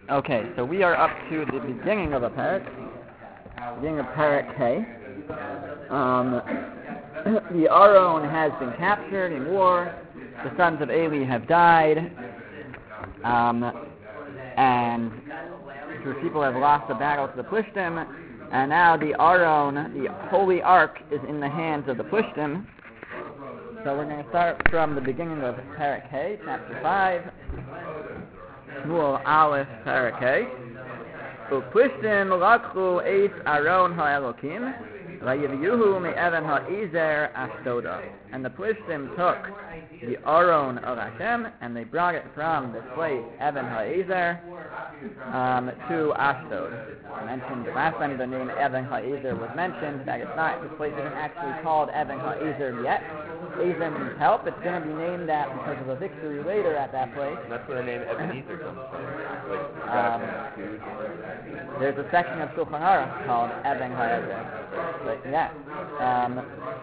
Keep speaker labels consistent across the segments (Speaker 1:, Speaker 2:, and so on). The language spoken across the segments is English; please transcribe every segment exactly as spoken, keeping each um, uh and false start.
Speaker 1: Okay, so we are up to the beginning of a parak, beginning of parak K. Um, the Aron has been captured in war. The sons of Eli have died, um, and the people have lost the battle to the Plishtim, and now the Aron, the holy ark, is in the hands of the Plishtim. So we're going to start from the beginning of parak K, chapter five. Shmuel Aleph Parak Hey. Uplishtim lakhu eis Aron ha'elokim vayivyuhu me'evan ha'ezer Ashtoda. And the Plishtim took the Aron of Hashem and they brought it from this place, Evan ha'ezer, um, to Ashdod. I mentioned last time the name Evan ha'ezer was mentioned, that it's not, this place isn't actually called Evan ha'ezer yet. Ezer means help. It's going to be named that because of a victory later at that place.
Speaker 2: That's where the name Ebenezer comes from. Like,
Speaker 1: um, there's a section of Shulchan Aruch called Evan ha'ezer. But yeah. Um,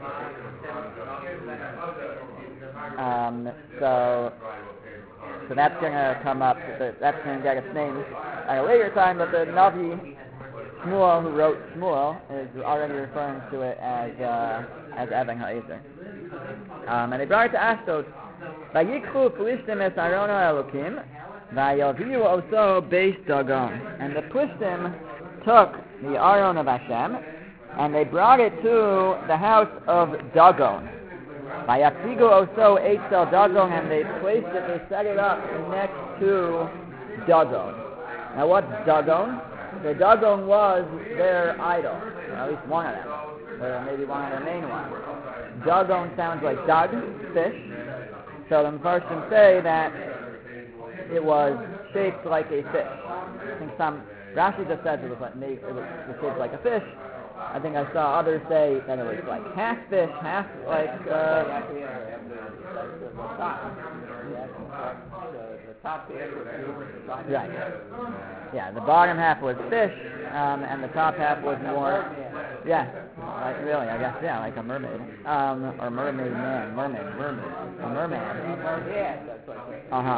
Speaker 1: um, so, so that's going to come up. That's going to get its name at a later time. But the Navi Shmuel, who wrote Shmuel, is already referring to it as uh, as Evan ha'ezer. Um, and they brought it to Ashdod. Vayikchu Plishtim es Aron ha'elokim, vayaviu oso beis Dagon. And the Plishtim took the Aron of Hashem, and they brought it to the house of Dagon. Vayatzigu oso eitzel Dagon, and they placed it, they set it up next to Dagon. Now what's Dagon? The Dagon was their idol, or at least one of them, or maybe one of their main ones. Dagon sounds like Dag, fish. So the Mepharshim say that it was shaped like a fish. I think some, Rashi just says it was, like, made, it was shaped like a fish. I think I saw others say that it was like half fish, half like, uh... Right. Yeah, the bottom half was fish, um, and the top half was more, yeah, like really, I guess, yeah, like a mermaid, um, or mermaid man, mermaid, mermaid, a merman. Uh-huh.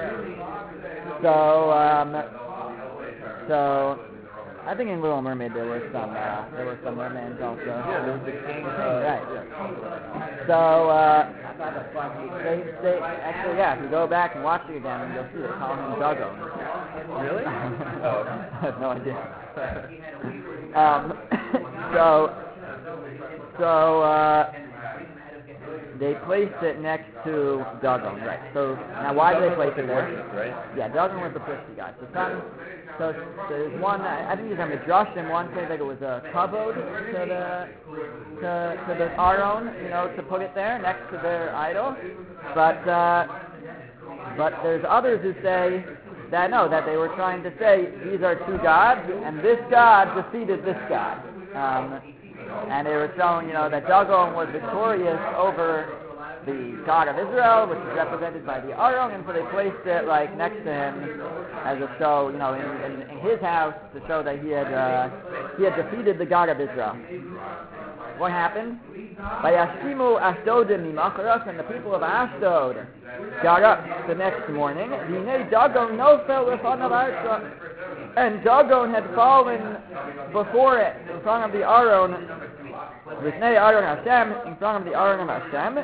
Speaker 1: So, um, so, I think in Little Mermaid there were some, uh, there were some mermaids also.
Speaker 2: Yeah, there was the king. Uh,
Speaker 1: right. So, uh, they, they, actually, yeah, if you go back and watch it again, you'll see they call him Dagon.
Speaker 2: Really? Oh.
Speaker 1: I have no idea. um, so, so, uh, they placed it next to Dagon, right? So, now why did they place it there?
Speaker 2: Right?
Speaker 1: Yeah, Dagon was the Plishti god. So, some, so there's one, I think there's a Midrashim, one say that it was a kavod to the, to, to the Aron, you know, to put it there next to their idol. But, uh, but there's others who say that no, that they were trying to say these are two gods, and this god defeated this god. Um, and they were showing, you know, that Dagon was victorious over the God of Israel, which is represented by the Aron, and so they placed it like next to him as a show, you know, in, in, in his house to show that he had uh, he had defeated the God of Israel. What happened? Vayashimu Ashdodim mimacharas, and the people of Ashdod got up the next morning. V'nei Dagon nofel lefanav Arsha, and Dagon had fallen before it in front of the Aron. V'nei Aron Hashem, in front of the Aron of Hashem.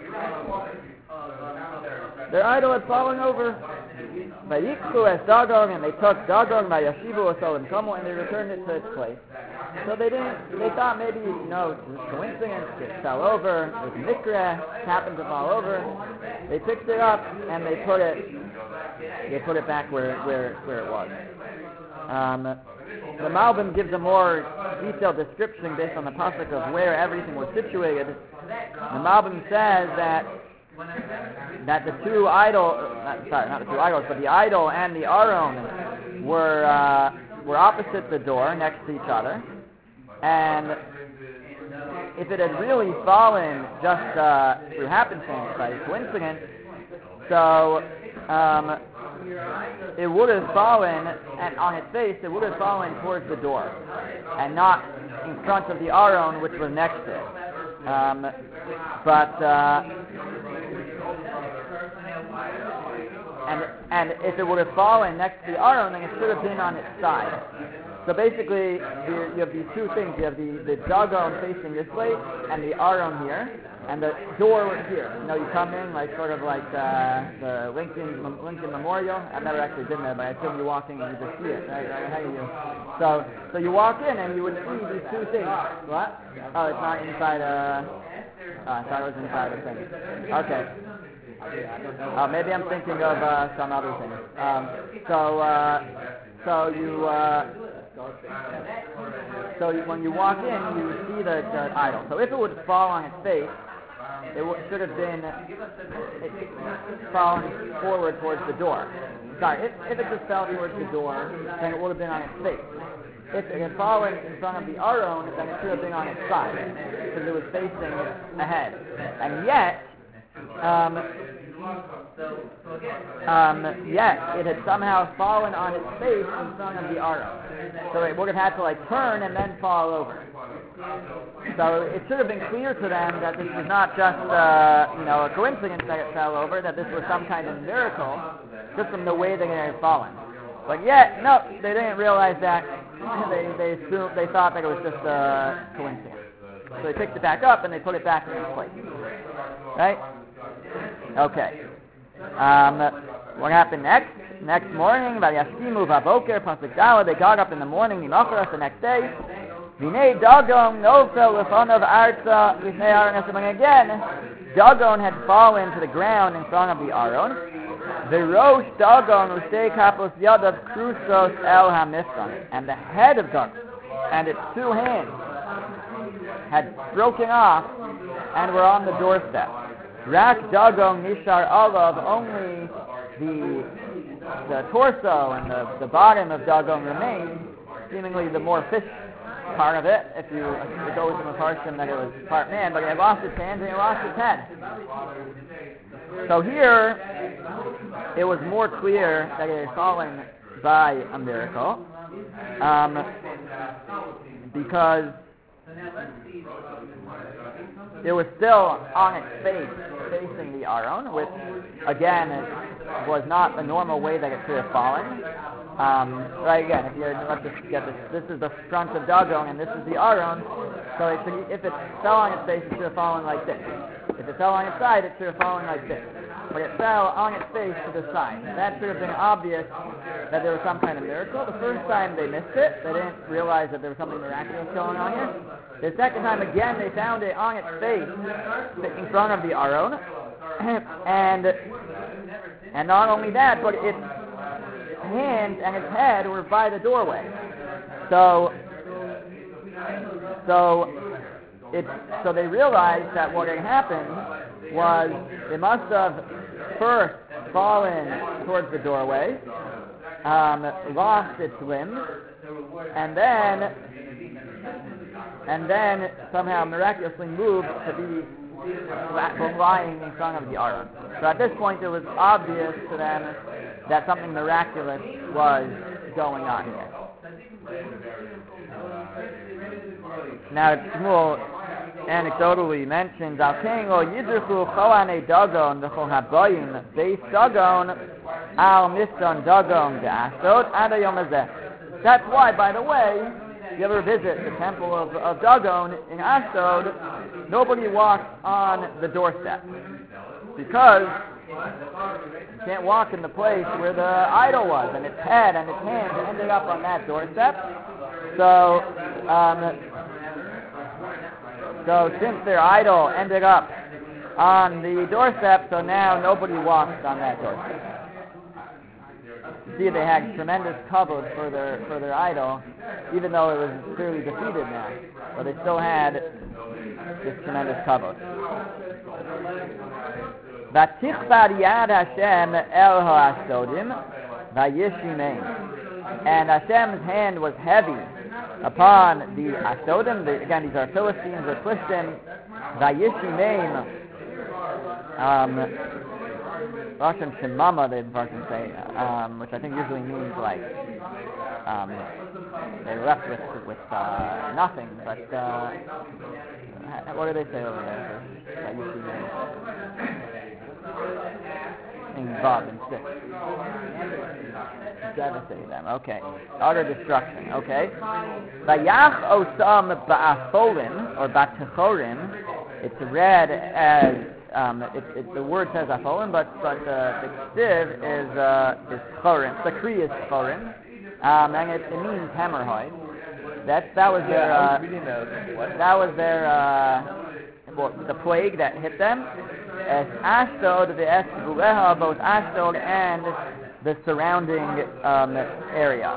Speaker 1: Their idol had fallen over. Vayikchu es Dagon, and they took Dagon vayashivu oso l'mkomo, and they returned it to its place. So they didn't. They thought maybe, you know, it was coincidence. It fell over. It was mikra. It happened to fall over. They picked it up and they put it. They put it back where where where it was. Um, the Malbim gives a more detailed description based on the pasuk of where everything was situated. The Malbim says that that the two idol, not, sorry, not the two idols, but the idol and the Aron were uh, were opposite the door, next to each other, and if it had really fallen just uh, through happenstance, by coincidence, so um, it would have fallen, and on its face, it would have fallen towards the door, and not in front of the Aron, which was next to it. Um, but uh, and and if it would have fallen next to the Aron, then it should have been on its side. So basically, you, you have these two things. You have the, the Dagon facing this way, and the Aron here, and the door was here. You know, you come in like sort of like uh, the Lincoln Lincoln Memorial. I've never actually been there, but I assume you're walking and you just see it, right? right? How do you? So, so you walk in and you would see these two things. What? Oh, it's not inside. Uh, oh, I thought it was inside a thing. Okay. Uh, maybe I'm thinking of uh, some other things. Um, so, uh, so you. Uh, So you, when you walk in, you see the, the idol. So if it would fall on its face, it would, should have been it, fallen forward towards the door. Sorry, if, if it just fell towards the door, then it would have been on its face. If it had fallen in front of the Aron, then it should have been on its side, because it was facing ahead. And yet, um, um, yet it had somehow fallen on its face in front of the Aron. So it would have had to like turn and then fall over. So it should have been clear to them that this was not just uh, you know a coincidence that it fell over, that this was some kind of miracle, just from the way that it had fallen. But yet, no, they didn't realize that. They they assumed, they thought that it was just a coincidence. So they picked it back up and they put it back in its place. Right? Okay. Um, what happened next? Next morning, Vayaskimu Vaboker, Pasuk Dala, they got up in the morning, Ninocharas, the next day. Vinei Dagon, Nofel, Lefonov Arza, Lifnei Aron, and again, Dagon had fallen to the ground in front of the Aron. The Rosh Dagon, Ustei Kapos Yadav, Krusos El HaMifkan, and the head of Dagon, and its two hands, had broken off and were on the doorstep. Rak Dagon Nishar Olav, only the the torso and the, the bottom of Dagon remained, seemingly the more fish part of it, if you if it goes in the parsha that it was part man, but it lost its hands and it lost its head. So here, it was more clear that it had fallen by a miracle, um, because it was still on its face, facing the Aron, which, again, was not the normal way that it should have fallen. Um, right, again, if you're, let's just get this, this is the front of Dagon, and this is the Aron, so it, if it fell on its face, it should have fallen like this. If it fell on its side, it should have fallen like this. But it fell on its face to the side. That should have been obvious that there was some kind of miracle. The first time they missed it, they didn't realize that there was something miraculous going on here. The second time, again, they found it on its face in front of the Aron. And, and not only that, but its hands and its head were by the doorway. So, so, it, so they realized that what had happened was it must have first fallen towards the doorway, um, lost its limbs, and then and then somehow miraculously moved to be lying in front of the Aron. So at this point it was obvious to them that something miraculous was going on here. Now Shmuel anecdotally mentions Al King o Yidruchu Choane Dagon V'chol Habayim Beis Dagon Al Mifton Dagon De'asod Ad Hayom Hazeh. That's why, by the way, if you ever visit the temple of, of Dagon in Ashdod, nobody walks on the doorstep, because you can't walk in the place where the idol was, and its head and its hands ended up on that doorstep. So, um, so since their idol ended up on the doorstep, so now nobody walks on that doorstep. You see, they had tremendous kavod for their for their idol, even though it was clearly defeated now, but they still had this tremendous kavod. Vatichbar yad Hashem el ha'ashdodim vayishimein, and Hashem's hand was heavy upon the Ashdodim. The, again, these are Philistines or Philistines. Vayishimein. Um, Russian Shemama, they Russians say, um, which I think usually means like um, they were left with with uh, nothing. But uh, what do they say over there? in Vav and six. Devastate them. Okay. Utter destruction. Okay. Vayach osam ba'afolin or ba'techorim. It's read as um, it, it, the word says afolin, but but uh, the stiv is uh, is chorim. The kri is chorim, um, and it, it means hemorrhoid. That that was their uh, that was their uh, well, the plague that hit them. As Ashdod, the Esbuleha, both Ashdod and the surrounding um, area.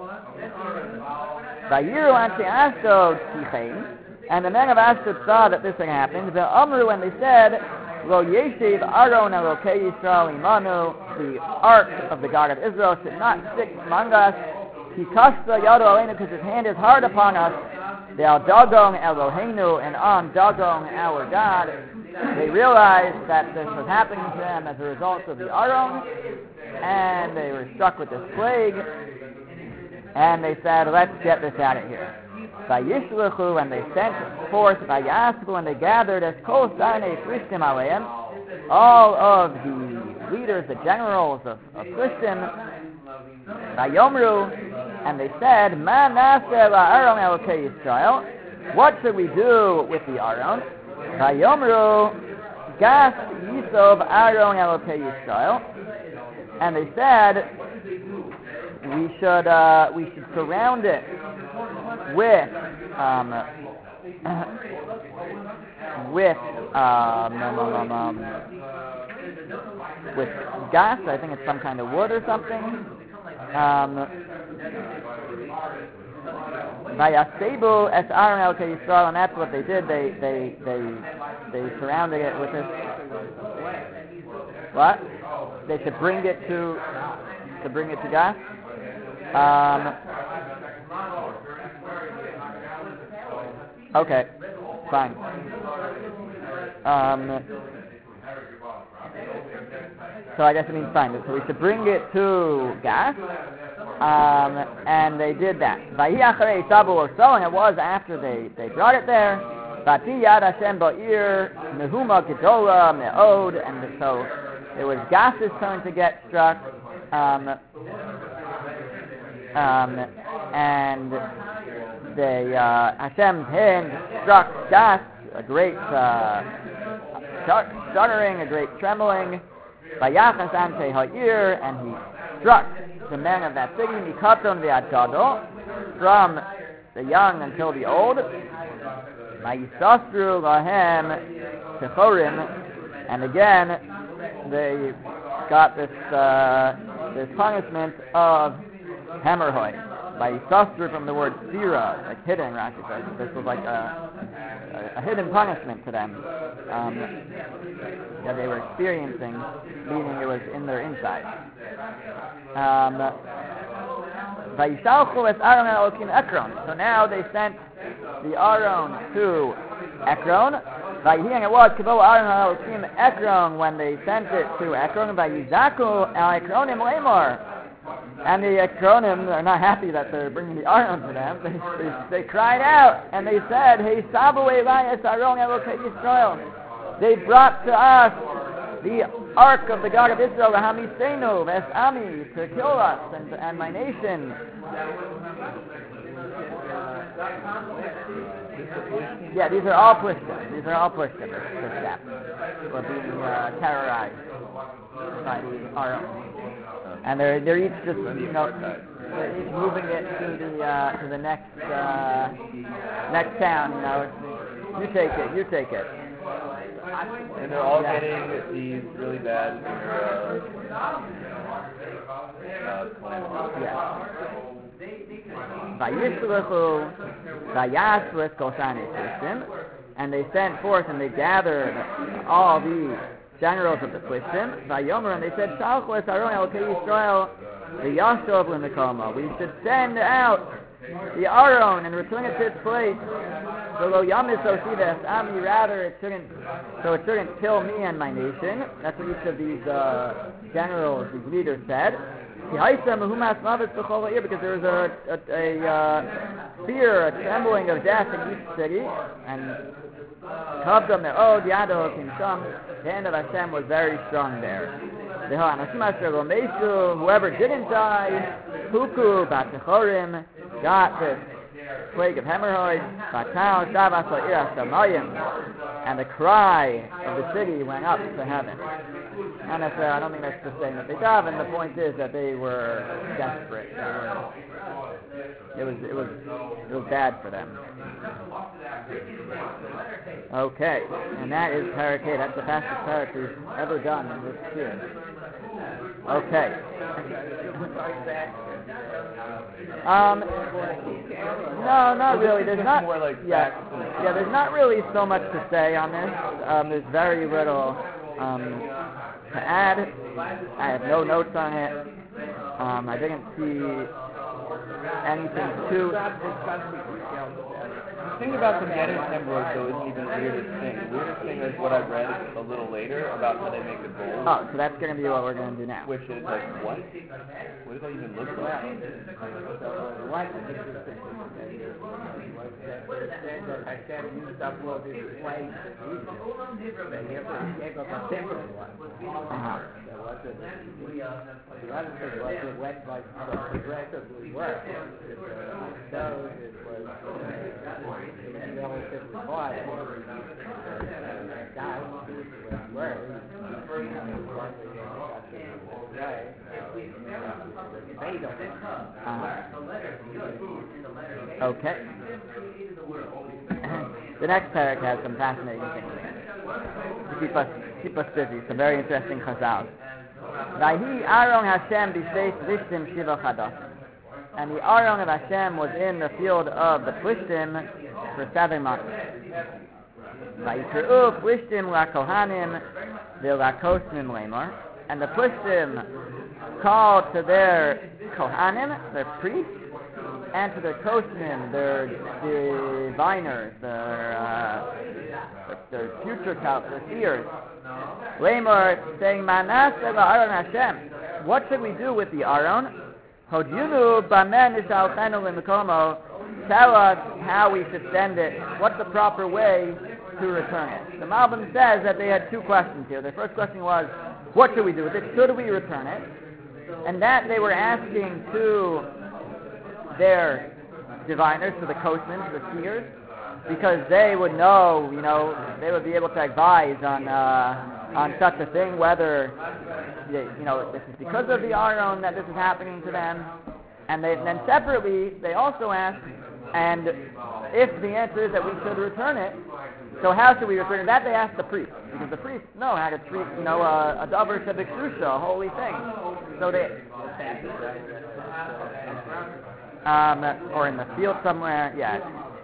Speaker 1: Vayiru anti Ashdod tichein, and the men of Ashdod saw that this thing happened. The Amru, and they said, Lo yeshiv Aron Elokei Yisrael imanu, the ark of the God of Israel should not sit among us. Hikashta yado aleinu, because his hand is hard upon us. The al Dagon Eloheinu, and on Dagon our God. They realized that this was happening to them as a result of the Aron, and they were struck with this plague, and they said, let's get this out of here. Vayishluchu, and they sent forth, Vayasbu, and they gathered as kol sarnei Plishtim aleim, all of the leaders, the generals of, of Plishtim, Vayomru, and they said, Ma naseh la'aron elokei Yisrael, what should we do with the Aron? Vayomru, gas Yisov Aron Elokei Yisrael, and they said we should uh, we should surround it with um, with um, um, um, um, with gas. I think it's some kind of wood or something. Um, Vayasebu es Aron Elokei Yisrael, and that's what they did. They they they they surrounded it with this. What? They should bring it to to bring it to God. Um, okay, fine. Um, so I guess it means fine. So we should bring it to Gath. Um, and they did that. Vahi acharei sabu or so, and it was after they, they brought it there. Vati yad Hashem ba'ir mehuma gedola me'od, and so it was Gas's turn to get struck. Um, um, and they uh, Hashem's hand struck Gas, a great uh, shuddering, a great trembling. Vayachas ante ha'ir, and he struck the men of that city, mikaton ve'ad from the young until the old. Vayisastru lahem techorim, and again they got this uh, this punishment of hemorrhoid. Vayisastru from the word sira, like hidden. Rashi says this was like a, a, a hidden punishment to them um, that they were experiencing, meaning it was in their inside. Um, so now they sent the Aron to Ekron. And it was Kabo Aron Elokim Ekron when they sent it to Ekron. Vayizaku al Ekronim Lemor. And the Ekronim are not happy that they're bringing the Aron to them. They, they, they cried out and they said, Hey Sabu Elayas Aron Elokei Yisrael. They brought to us the ark of the God of Israel, the Hamisenu, Ves'ami, to kill us and, and my nation. Yeah, these are all Plishtim. These are all Plishtim, this, this step. We're being uh, terrorized by the Aron. And they're, they're each just, you know, they're each moving it to the, uh, to the next, uh, next town, you know. You take it, you take it.
Speaker 2: And they're all yeah. getting these really bad uh, uh, calamities.
Speaker 1: Yeah. Vayishluchu, vayaslis kosanis Plishtim, and they sent forth and they gathered all the generals of the Plishtim. Vayomer, and they said, Shalchu es Aron Elokei Yisrael v'yashov l'mekoma. We should send out the Aron and return it to its place. So lo yamis osides ami, rather it shouldn't, so it shouldn't kill me and my nation. That's what each of these uh, generals, these leaders said. Because there was a, a, a uh, fear, a trembling of death in each city, and the hand of Hashem was very strong there. Whoever didn't die, Huku Batchorim, got this plague of hemorrhoids, and the cry of the city went up to heaven. And that's, uh, I don't think that's the saying that they daven. The point is that they were desperate. They were, it was it was it was bad for them. Okay, and that is Parak Hey. That's the fastest Parak we've ever done in this series. Okay. Um, no, not really. There's not. Yeah, yeah. There's not really so much to say on this. Um, there's very little um, to add. I have no notes on it. Um, I didn't see anything too.
Speaker 2: The thing about the getting hemorrhoids, though, isn't even the weirdest thing. The weirdest thing is what I've read a little later about how they make the gold.
Speaker 1: Oh, so that's going to be what we're going to do now.
Speaker 2: Which is like, what? What does that even look like?
Speaker 1: Uh, okay. The next parak has some fascinating things to keep us keep us busy. Some very interesting chazal. Vayhi Aaron Hashem b'shteis plishtim shiva chadas. And the Aron of Hashem was in the field of the Plishtim for seven months. Vayikre'u Plishtim laKohanim v'laKosnim lemor. And the Plishtim called to their Kohanim, their priests, and to their Kosnim, their diviners, their, uh, their future count, their seers. Lemor, saying, Manaseh la'Aron Hashem. What should we do with the Aron? Hodunu bamen nishalchenu l'mekomo. Tell us how we should send it. What's the proper way to return it? The Malbim says that they had two questions here. Their first question was, what should we do with it? Should we return it? And that they were asking to their diviners, to the Kosnim, to the seers, because they would know, you know, they would be able to advise on uh, on such a thing, whether, you know, this is because of the Aron that this is happening to them. And they, then separately, they also ask, and if the answer is that we should return it, so how should we return it? That they ask the priest, because the priests know how to treat, you know, a, a davar shebekdusha, a holy thing. So they, um, or in the field somewhere, yeah.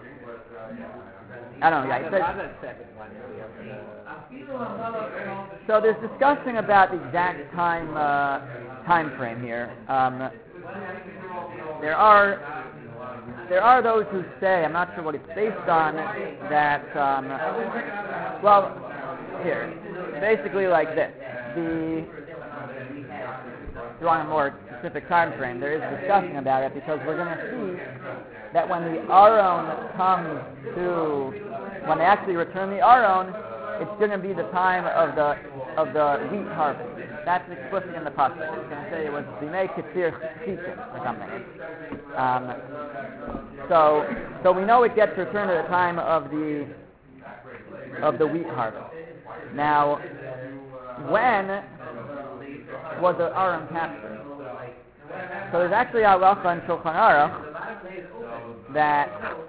Speaker 1: I don't know, yeah. It says, so there's discussion about the exact time uh, time frame here. Um, there are there are those who say, I'm not sure what it's based on, that um, well, here, basically like this. The if you want a more specific time frame, there is discussion about it, because we're going to see that when the Aron comes to, when they actually return the Aron, it's going to be the time of the of the wheat harvest. That's explicit in the pasuk. It's going to say it was b'nei kitzir chitim or something. Um, so so we know it gets returned at the time of the of the wheat harvest. Now, when was the Aron captured? So there's actually a halacha in Shulchan Aruch that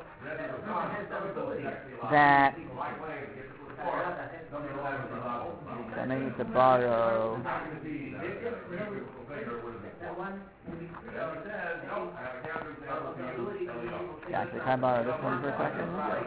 Speaker 1: that I may need to borrow. Yeah, actually, can I borrow this one for a second?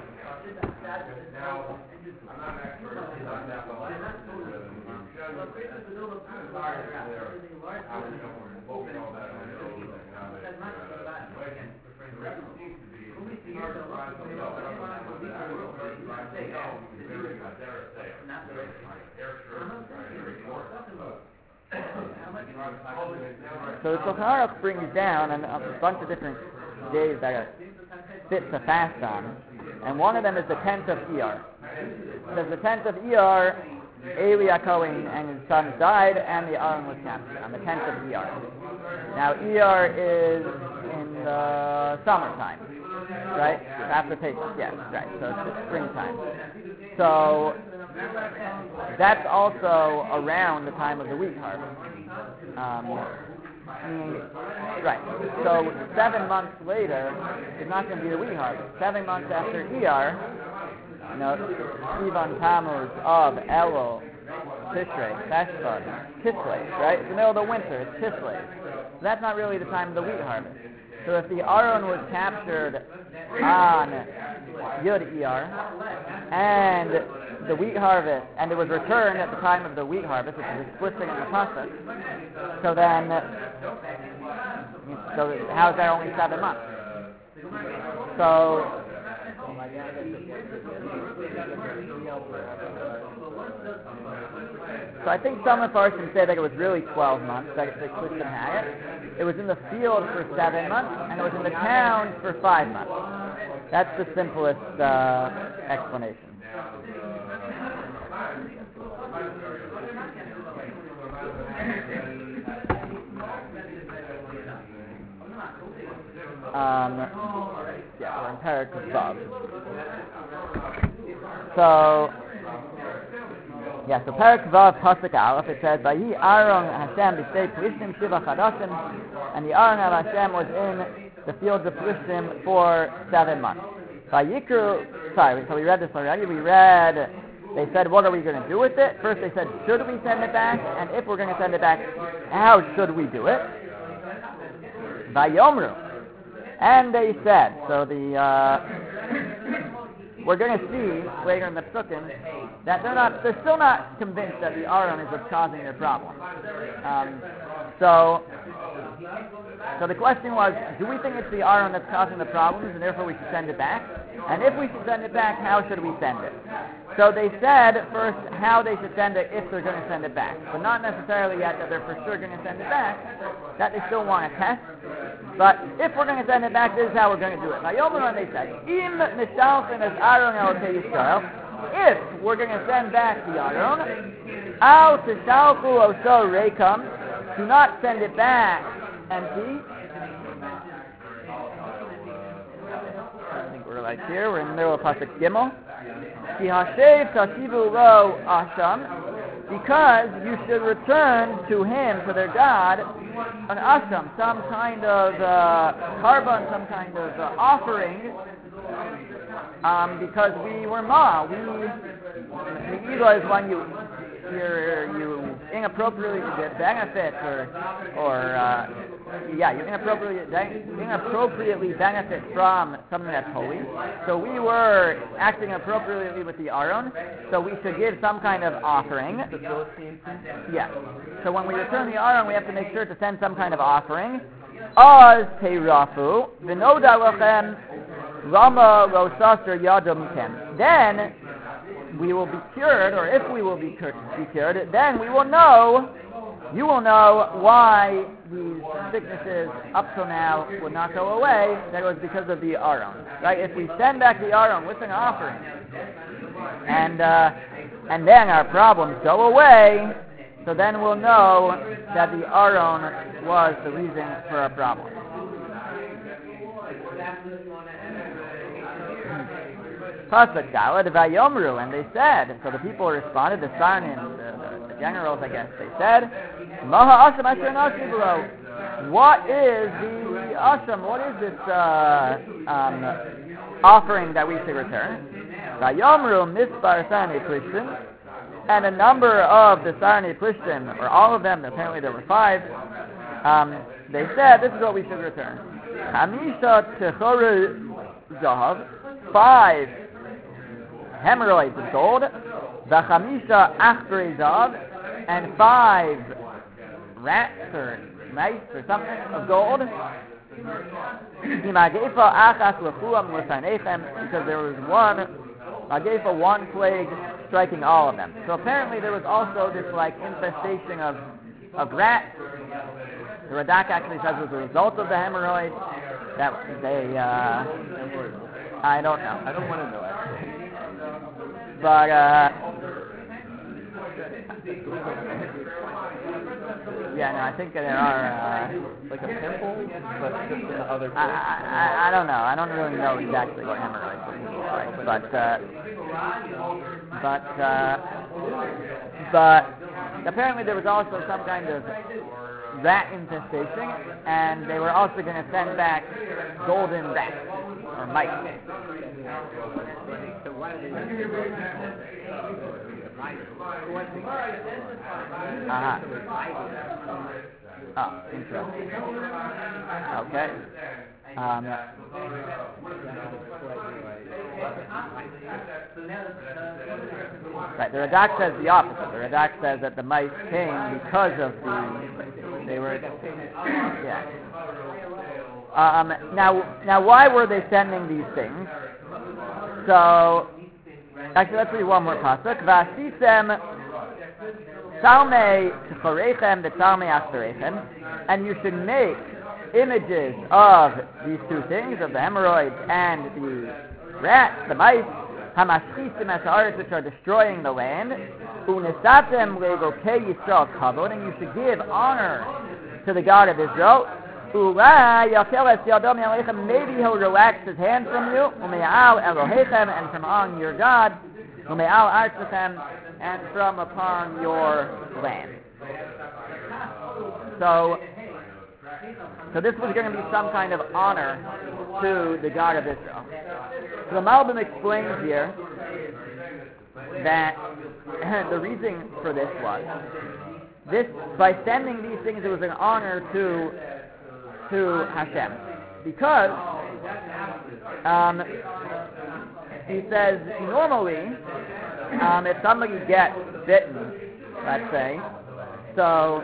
Speaker 1: So the Shulchan Aruch brings down a, a bunch of different days that fit to fast on, and one of them is the tenth of Iyar. Because the tenth of Iyar Eli HaKohen and his sons died, and the Aron was captured on the tenth of Iyar. Now, Iyar is in the summertime, right? After Pesach, yes, right. So it's the springtime. So that's also around the time of the wheat harvest. Um, meaning, right. So seven months later is not going to be the wheat harvest. Seven months after Iyar, you know, Sivan Tammuz of Elul, Tishrei, Cheshvan, Kislev, right? It's the middle of the winter. It's Kislev. So that's not really the time of the wheat harvest. So if the Aron was captured on Yud Iyar, and the wheat harvest, and it was returned at the time of the wheat harvest, which is explicit in the pasuk, so then, so how is that only seven months? So, so I think some Mepharshim say that it was really twelve months, that it's explicit in Hayat. It was in the field for seven months, and it was in the town for five months. That's the simplest uh, explanation. Um, yeah, we're in Perek Vav. So, yeah, so Perek Vav Pasuk Aleph, it says, "Vayi Aaron Hashem b'shtei Plishtim Shiva Chadashim," and the Aaron of Hashem was in the fields of Plishtim for seven months. Vayikru, sorry, so we read this already. We read, they said, what are we going to do with it? First they said, should we send it back? And if we're going to send it back, how should we do it? Vayomru. And they said, so the, uh, we're going to see later in the Psukim that they're not, they're still not convinced that the Aron is what's causing their problem. Um, so, so the question was, do we think it's the Aron that's causing the problems and therefore we should send it back? And if we should send it back, how should we send it? So they said first how they should send it if they're going to send it back, but not necessarily yet that they're for sure going to send it back, that they still want to test. But if we're going to send it back, this is how we're going to do it. Vayomer, they said, Im nishalchem es Aaron Elokei Yisrael, if we're going to send back the Aaron, al tishalchu oso reikam, do not send it back empty. I think we're like here, we're in the middle of Pasuk Gimel. Ki hashev tasivu lo asham, because you should return to him, to their God, an asham, some kind of uh, carbon, some kind of uh, offering, um, because we were ma. We, Me'ilah is when you, you're, you inappropriately benefit, or, or uh, yeah, you inappropriately, inappropriately benefit from something that's holy. So we were acting appropriately with the Aron, so we should give some kind of offering. Yes. So when we return the Aron, we have to make sure to send some kind of offering. Az teirafu v'noda lachem lama lo saser yado mikem. Then we will be cured, or if we will be cured, be cured, then we will know, you will know why these sicknesses up till now would not go away. That was because of the Aron. Right? If we send back the Aron with an offering, and uh, and then our problems go away, so then we'll know that the Aron was the reason for our problem. Pasuk Daled Vayomru, and they said, so the people responded, the Sarnim, the, the, the generals, I guess, they said, Maha Asham Asher Nasi below. What is the Asham? What is this uh, um, offering that we should return? Vayomru Mispar Sarnei Plishtim, and a number of the Sarnei Plishtim, or all of them, apparently there were five, um, they said, this is what we should return. Hamisha Techoru Zahav, five hemorrhoids of gold, v'chamisha achberi zav, and five rats or mice or something of gold. Because there was one magefa, one plague striking all of them. So apparently there was also this like infestation of of rats. The Radak actually says it was a result of the hemorrhoid that they. Uh, I don't know.
Speaker 2: I don't want to know actually.
Speaker 1: But uh, Yeah, no, I think there are, uh,
Speaker 2: Like a pimple, but just in the other
Speaker 1: I,
Speaker 2: place.
Speaker 1: I, I don't know, I don't really know exactly what hemorrhoids look like, but, uh, but, uh, but apparently there was also some kind of rat infestation, and they were also going to send back golden rats, or mice.
Speaker 3: So why do they
Speaker 1: Uh-huh. Oh, interesting. Okay. Um, right, the Radak says the opposite. The Radak says that the mice came because of the, they were, yeah. Um, now, now why were they sending these things? So, actually, let's read one more pasuk. Vasisem Salmei Tchorechem v'Salmei Achtarechem, and you should make images of these two things, of the hemorrhoids and the rats, the mice, Hamaschisim es haaretz, which are destroying the land, Unesatem le'elokei Yisrael kavod, and you should give honor to the God of Israel. Ulai yakel es yadom yalechem, maybe he'll relax his hand from you, ume'al Elohechem, and from on your God, ume'al artzechem, and from upon your land. So, so this was going to be some kind of honor to the God of Israel. So the Malbim explains here that the reason for this was this: by sending these things, it was an honor to to Hashem, because um, he says normally, um, if somebody gets bitten, let's say, so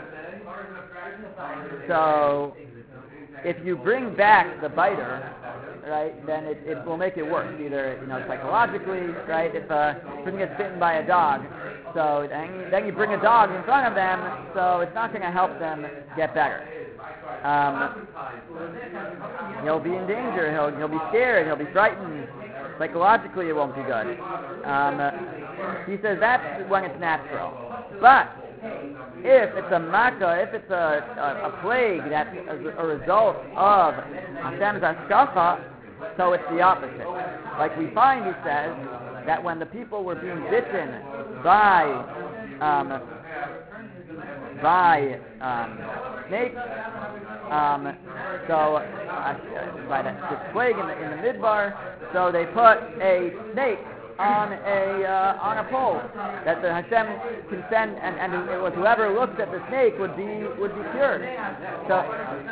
Speaker 1: so if you bring back the biter, right, then it, it will make it worse, either, you know, psychologically, right, if a person gets bitten by a dog, so then you, then you bring a dog in front of them, so it's not going to help them get better. Um, he'll be in danger, he'll, he'll be scared, he'll be frightened, psychologically it won't be good. Um, he says that's when it's natural. But if it's a makkah, if it's a, a, a plague that's a, a result of Hashem's hashkafa, so it's the opposite. Like we find, he says, that when the people were being bitten by um, by um, snakes, um, so uh, by the, this plague in the, in the midbar, so they put a snake on a uh, on a pole that the Hashem can send, and, and it was whoever looked at the snake would be would be cured. So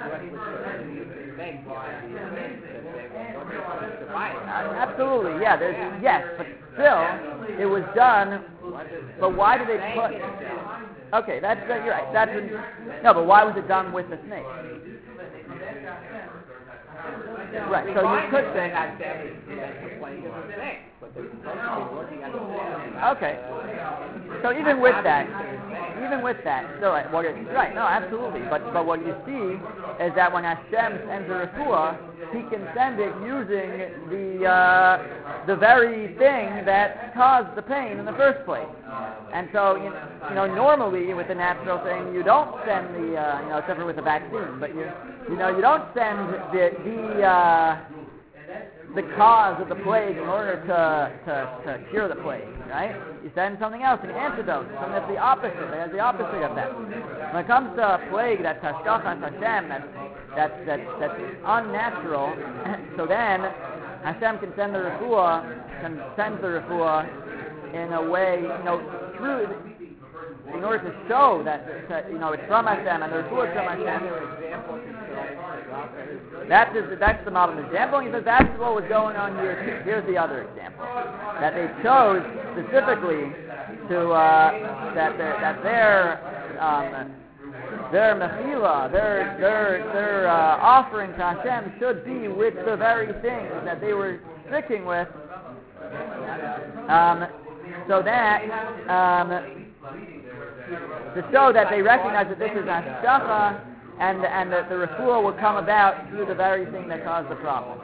Speaker 1: uh, absolutely, yeah. There's yes, but still, it was done. But why did they put? Okay, that's uh, you're right. That's an, no, but why was it done with the snake? Right. So you could say. Okay. So even with that, even with that, so right, what you're, right, no, absolutely. But but what you see is that when Hashem sends a refuah, He can send it using the uh, the very thing that caused the pain in the first place. And so you know, you know normally with the natural thing, you don't send the uh, you know except for with a vaccine, but you you know you don't send the the uh, the cause of the plague in order to, to, to cure the plague, right? You send something else, an antidote, something that's the opposite, that has the opposite of that. When it comes to a plague that's hashkachas Hashem, that's, that's, that's, that's unnatural, so then Hashem can send the refuah, can send the refuah in a way, you know, through, in order to show that, that you know, it's from Hashem, and the refuah is from Hashem. That's, his, that's the model example. He says that's what was going on here too. Here's the other example. That they chose specifically to, uh, that, that their, um, their mechila, their, their, their uh, offering to Hashem should be with the very things that they were sticking with. Um, so that, um, to show that they recognize that this is hashkafa, and and the, the refuah will come about through the very thing that caused the problem.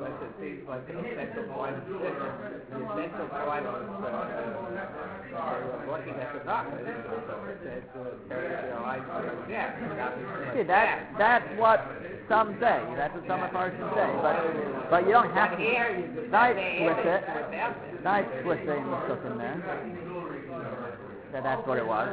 Speaker 3: But it seems like the essential point, the essential point was uh, uh, looking at the doctor. So it said, uh, you know, I, yeah.
Speaker 1: See, that, that's what some say. That's what some Mepharshim say. But but you don't have to. It's not explicit. It's not explicit in the stuff in there. That that's what it was.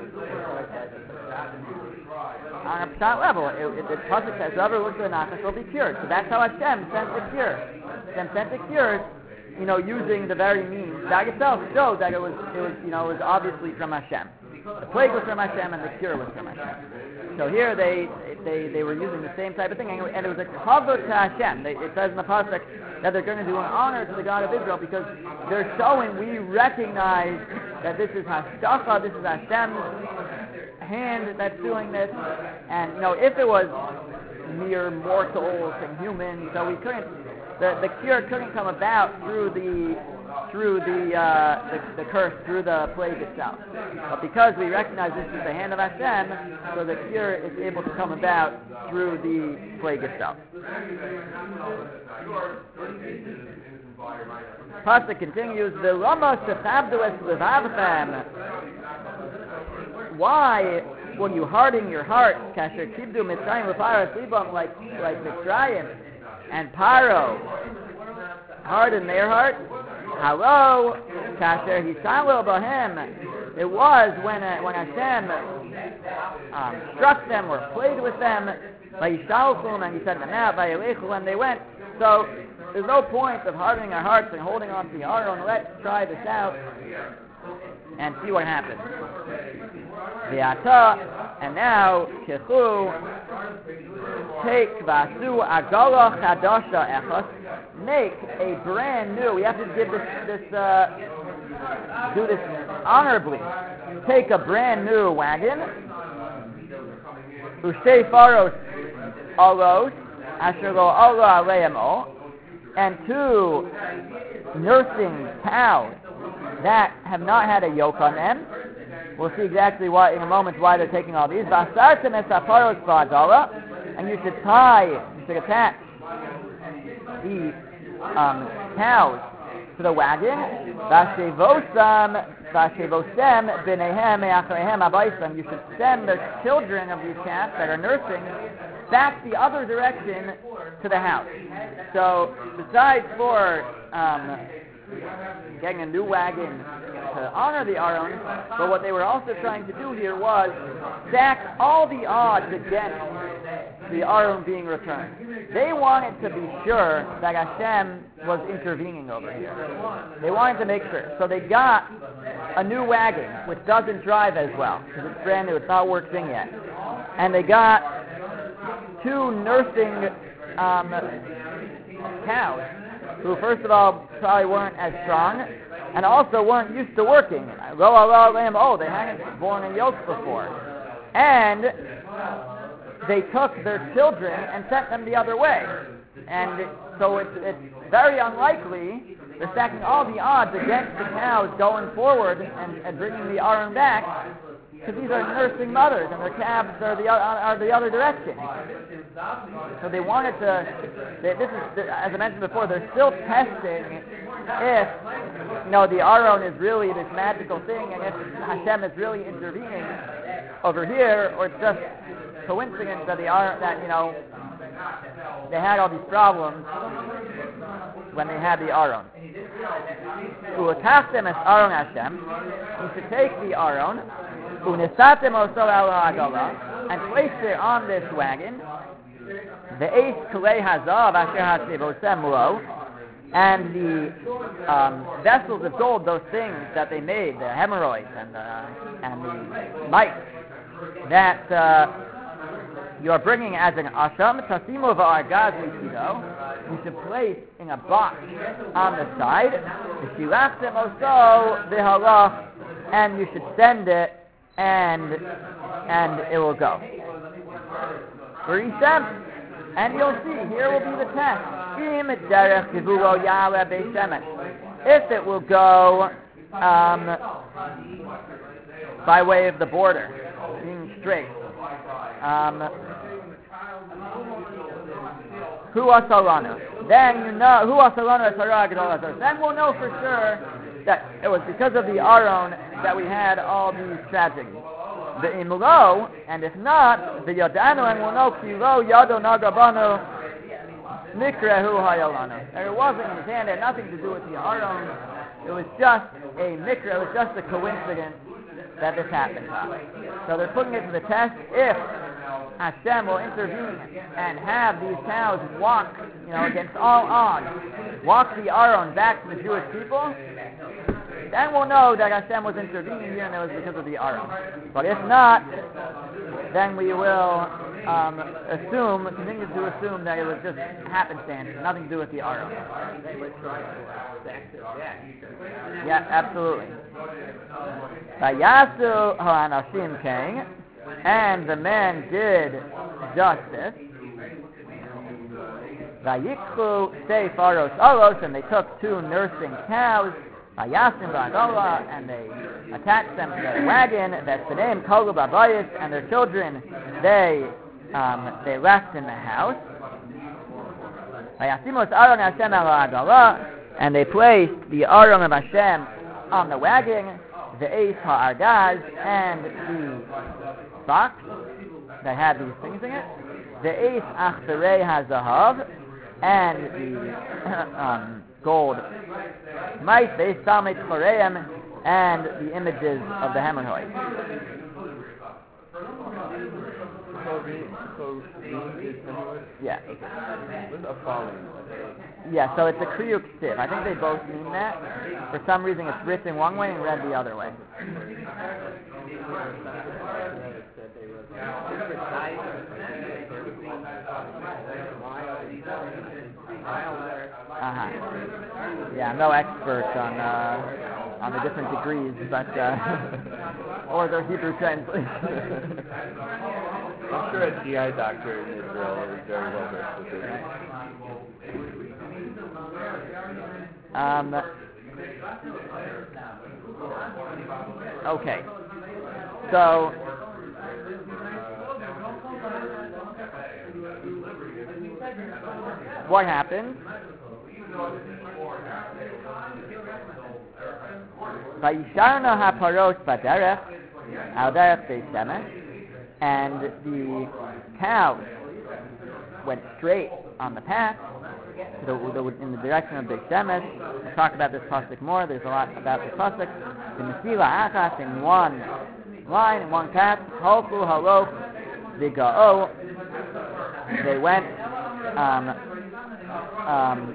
Speaker 1: On a pshat level, it, it, the pasuk says, "Whoever looks at the nachash will be cured." So that's how Hashem sent the cure. Hashem sent the cure, you know, using the very means. That itself showed that it was, it was, you know, it was obviously from Hashem. The plague was from Hashem, and the cure was from Hashem. So here they they they were using the same type of thing, and it was a cover to Hashem. They, it says in the pasuk that they're going to do an honor to the God of Israel because they're showing we recognize that this is Hashgacha, this is Hashem's hand that's doing this, and you know if it was mere mortals and humans, so we couldn't. The, the cure couldn't come about through the through the, uh, the the curse, through the plague itself. But because we recognize this is the hand of Hashem, so the cure is able to come about through the plague itself. Pasuk continues, the Rama shechabdu es levavchem. Why will you harden your heart, kasher kibdu Mitzrayim v'paras libam, like like Mitzrayim and Paro harden their heart? Hello, kasher hisalo b'hem. It was when uh, when Hashem um, struck them or played with them, vayishalchum, and He sent them out, vayilechu, and they went. So there's no point of hardening our hearts and holding on to the Aron. Let's try this out and see what happens. V'ata, and now kechu, take vasu agala chadasha echos, make a brand new. We have to give this this uh, do this honorably. Take a brand new wagon. Ushtei faros alos asher lo ala aleim o, and two nursing cows that have not had a yoke on them. We'll see exactly why in a moment why they're taking all these. Vasartem es haparos v'agala, and you should tie, you should attach the um, cows to the wagon. Vashevosam, vashevosem b'neihem me'achreihem abaisam. You should send the children of these calves that are nursing back the other direction to the house. So besides for um, getting a new wagon to honor the Aron, but what they were also trying to do here was stack all the odds against the Aron being returned. They wanted to be sure that Hashem was intervening over here. They wanted to make sure. So they got a new wagon, which doesn't drive as well, because it's brand new, it's not worked in yet. And they got two nursing um, cows, who first of all probably weren't as strong, and also weren't used to working. Oh, they hadn't borne in yokes before. And they took their children and sent them the other way. And so it's, it's very unlikely, they're stacking all the odds against the cows going forward and, and bringing the Aron back, because these are nursing mothers and their calves are the, are the other direction. So they wanted to, they, this is, as I mentioned before, they're still testing if, you know, the Aron is really this magical thing and if Hashem is really intervening over here, or it's just coincidence that the Aron, that, you know, they had all these problems when they had the Aron. U'atachtem es Aron Hashem, you should take the Aron, u'nesatem oso al ha'agala, and place it on this wagon, the eight kalei hazav asher hasevosem lo, and the um, vessels of gold, those things that they made, the hemorrhoids and the, and the mites, that uh, you are bringing as an asham, tasimu v'argaz mitido, you should place in a box on the side, v'shilachtem oso v'halach, and you should send it, and and it will go. V'rishem, and you'll see, here will be the test. If it will go um, by way of the border, being straight. Um, Hu asalanu. Then you know who asalanu es hara gadol hazor. Then we'll know for sure that it was because of the Aron that we had all these tragedies. The imlo, and if not, the yadanu, and we'll know kilo yado nagabanu mikrehu hayalanu. And it wasn't in his hand; it had nothing to do with the Aron. It was just a mikra. It was just a coincidence that this happened. So they're putting it to the test if Hashem will intervene and have these cows walk, you know, against all odds, walk the Aron back to the Jewish people. Then we'll know that Hashem was intervening here and it was because of the Aron. But if not, then we will um, assume, continue to assume that it was just happenstance, nothing to do with the Aron.
Speaker 3: They were trying to stack their debt.
Speaker 1: Yeah, absolutely. Vayasu ha'anashim king, and the men did justice. Vayikchu shtei faros alos, and they took two nursing cows. Vayasim v'adola, and they attached them to their wagon. Vespeneim kolu b'abayis, and their children they um, they left in the house. Vayasimos Aron Hashem el ha'adola, and they placed the Aron of Hashem on the wagon, the Eis ha'argaz, and the box that had these things in it, the Eis achterei hazahav, and the um, gold mice, the Eis salmei tchoreim, and the images of the hemorrhoids.
Speaker 2: So, so is hemorrhoid?
Speaker 1: Yeah.
Speaker 2: What's a falling?
Speaker 1: Yeah, so it's a kriyuk siv. I think they both mean that. For some reason it's written one way and read the other way. Uh-huh. Yeah, I'm no expert on uh, on the different degrees, but uh, or their Hebrew translation.
Speaker 2: I'm sure a G I doctor in Israel is very well versed with it.
Speaker 1: Um, okay, so what happened? Vayisharna haparot baderech al derech Beis Shemesh, and the cows went straight on the path the, the, in the direction of Beis Shemesh. We'll talk about this pasuk more. There's a lot about this pasuk. The Mesila Achas, in one line, in one path. Holchu haloch v'ga'o. They went um, um,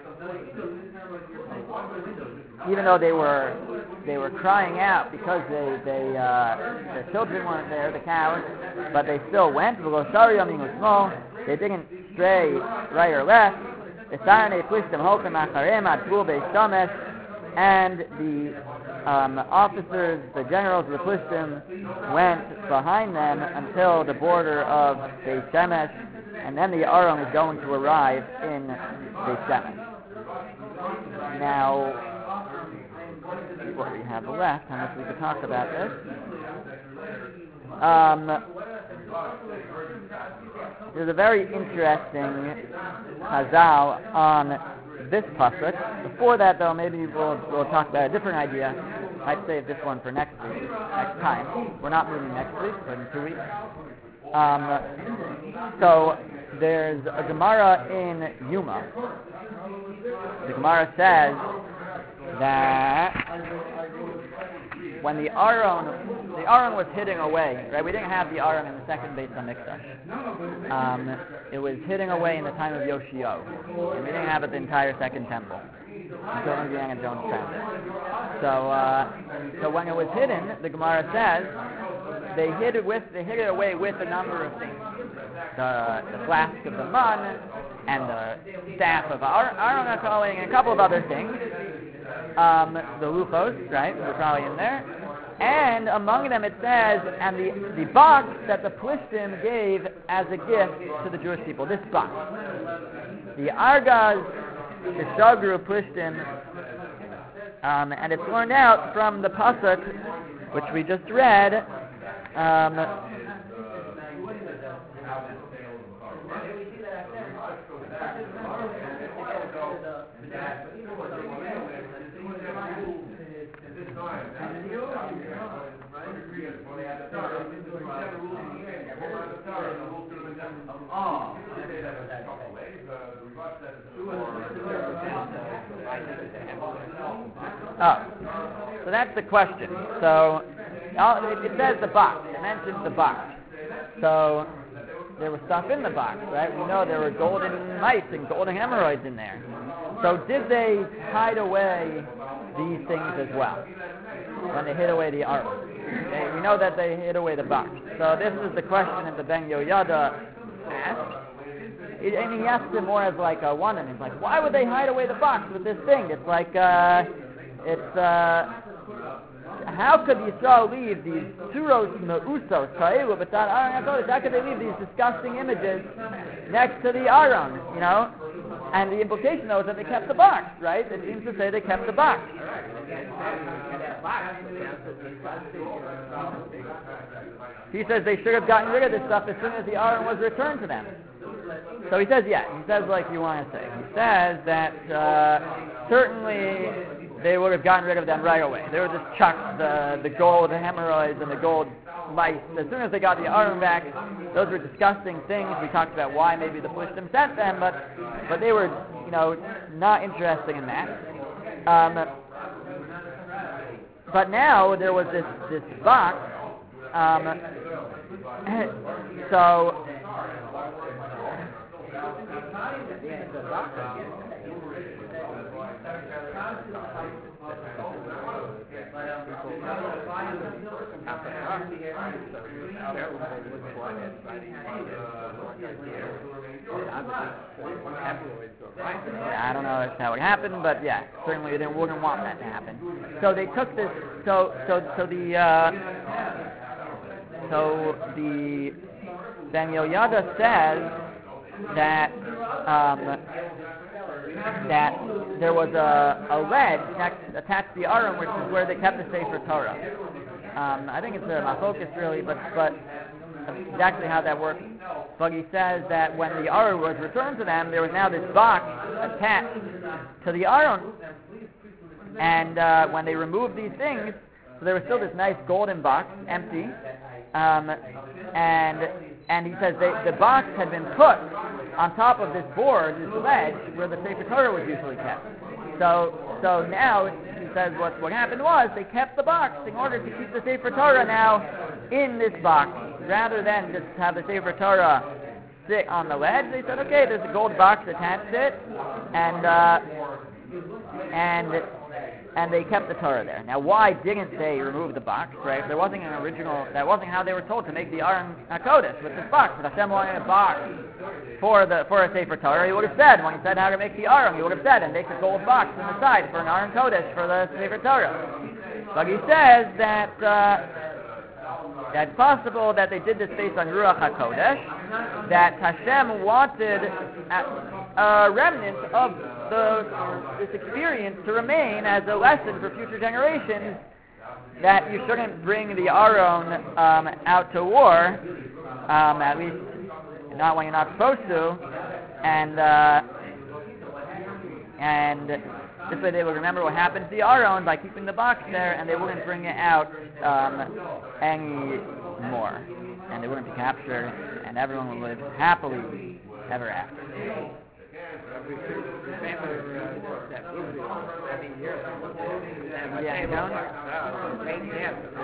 Speaker 1: even though they were they were crying out because they they uh, their children weren't there, the cows, but they still went. They didn't stray right or left. And the um, officers, the generals of the Plishtim, went behind them until the border of Beis Shemesh, and then the Aron was going to arrive in Beis Shemesh. Now, what we have left, how much we could talk about this. Um, there's a very interesting chazal on this pasuk. Before that, though, maybe we'll we'll talk about a different idea. I'd save this one for next week, next time. We're not meeting next week, but in two weeks. Um, so there's a Gemara in Yuma. The Gemara says that when the Aron, the Aron was hidden away, right? We didn't have the Aron in the second Beis Hamikdash. Um, it was hidden away in the time of Yoshio, and we didn't have it the entire second temple until Indiana Jones found it. So, uh, so when it was hidden, the Gemara says they hid it with, they hid it away with a number of things: the, the flask of the mun, and the staff of Aaron HaKohen, and a couple of other things. Um, the lufos, right, were probably in there. And among them it says, and the, the box that the Plishtim gave as a gift to the Jewish people, this box. The Argaz, the Shagru Plishtim, um, and it's learned out from the pasuk, which we just read, um, Oh, so that's the question. So it, it says the box. It mentions the box. So there was stuff in the box, right? We know there were golden mice and golden hemorrhoids in there. So did they hide away these things as well when they hid away the ark? They, we know that they hid away the box. So this is the question that the Ben Yehoyada asked. It, and he asked it more as like a wonder. He's like, why would they hide away the box with this thing? It's like, uh, it's, uh, how could Yisrael leave these turos me'usos, ka'elu b'tzad Aron HaKodesh? How could they leave these disgusting images next to the Aron, you know? And the implication, though, is that they kept the box, right? It seems to say they kept the box. He says they should have gotten rid of this stuff as soon as the Aron was returned to them. So he says, yeah, he says like you want to say. He says that uh, certainly they would have gotten rid of them right away. They would just chuck the, the gold hemorrhoids and the gold mice. As soon as they got the Aron back, those were disgusting things. We talked about why maybe the Philistines sent them, but but they were, you know, not interested in that. Um, but now there was this, this box. Um, so... I don't know if that's how it happened, but yeah, certainly they wouldn't want that to happen. So they took this. So so so the uh, so the Ben Yehoyada says that um, that there was a, a ledge next, attached to the Aron, which is where they kept the Sefer Torah. Um, I think it's a mafocus really, but but exactly how that works. But he says that when the Aron was returned to them, there was now this box attached to the Aron, and uh, when they removed these things, so there was still this nice golden box, empty, um, and and he says they, the box had been put on top of this board, this ledge, where the Sefer Torah was usually kept. So so now he says what what happened was they kept the box in order to keep the Sefer Torah now in this box, rather than just have the Sefer Torah sit on the ledge. They said, okay, there's a gold box attached to it, and uh, and and they kept the Torah there. Now, why didn't they remove the box? Right? There wasn't an original. That wasn't how they were told to make the Aron HaKodesh with this box. If Hashem wanted a box for the for a Sefer Torah, he would have said, when he said how to make the Aron, he would have said, and make a gold box on the side for an Aron Kodesh for the Sefer Torah. But he says that uh, that it's possible that they did this based on Ruach HaKodesh, that Hashem wanted a, a remnant of the this experience to remain as a lesson for future generations, that you shouldn't bring the Aron um, out to war, um, at least not when you're not supposed to, and uh, and this way they would remember what happened to the Aron by keeping the box there, and they wouldn't bring it out um, any more, and they wouldn't be captured, and everyone would live happily ever after. Yeah, you know?